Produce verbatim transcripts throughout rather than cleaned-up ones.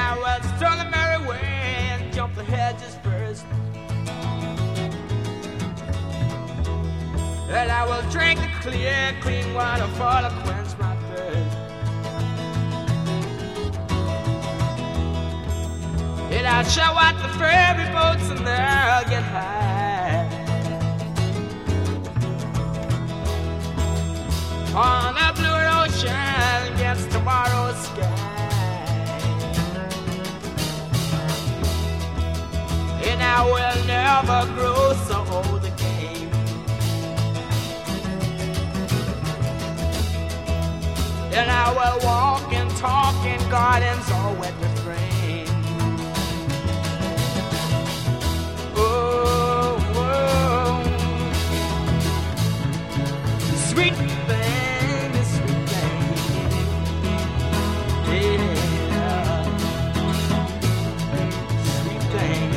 I will stroll the merry way and jump the hedges first. And I will drink the clear, clean water for to quench my thirst. And I'll show out the ferry boats and they'll get high on the blue ocean against tomorrow's sky. And I will never grow so old again. And I will walk and talk in gardens all wet with rain. Oh, oh. Sweet thing, sweet thing. Yeah. Sweet thing.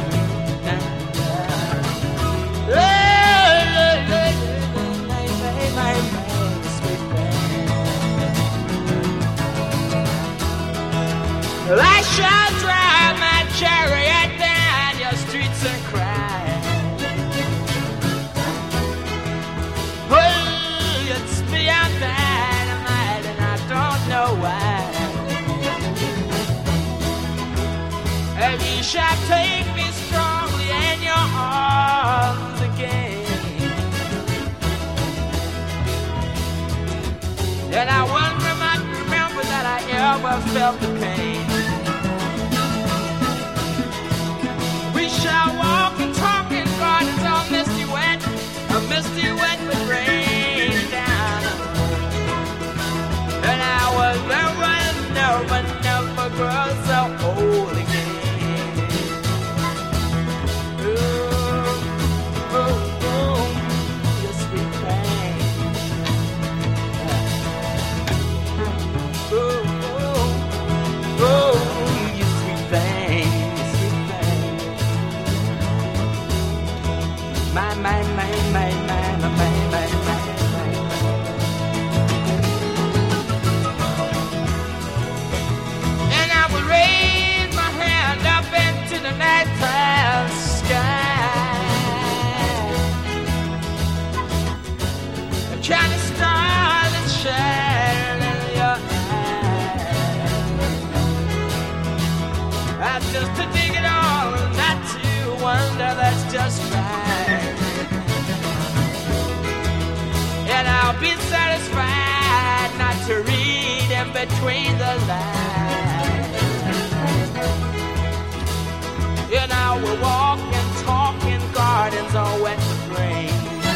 Oh, my, sweet thing. Well, I shall drive my chariot down your streets and cry. Oh, it's beyond dynamite and I don't know why. And you shall take me strongly in your arms again. And I will not remember that I ever felt the pain. We shall walk and talk in gardens all misty wet, a misty wet with rain down. And I will never, never, never grow so old again. Oh, oh, oh, you sweet thing. Oh, oh, oh, you sweet thing, sweet thing. My, my, my, my, my, my, my, my, my, my. And I will raise my hand up into the nighttime sky. A China star that shines in your eyes. I just to dig it all, not to wonder, that's just right. And I'll be satisfied not to read in between the lines. And I will walk and talk in gardens all wet with rain.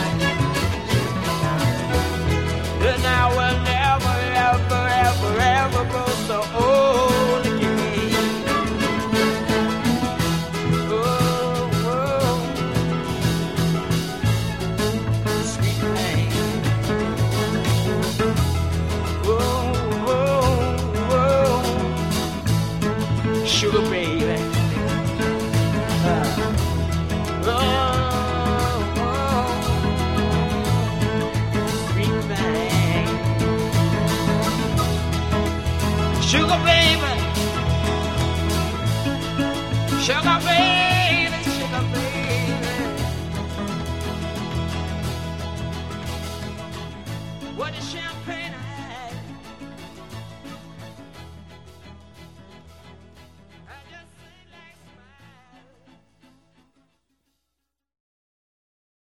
And I will never, ever, ever, ever grow so old again. Oh, oh, sweet thing. Oh, oh, oh, sugar baby. Uh, oh, oh, sweet thing. Sugar baby, sugar baby, sugar baby. What is champagne?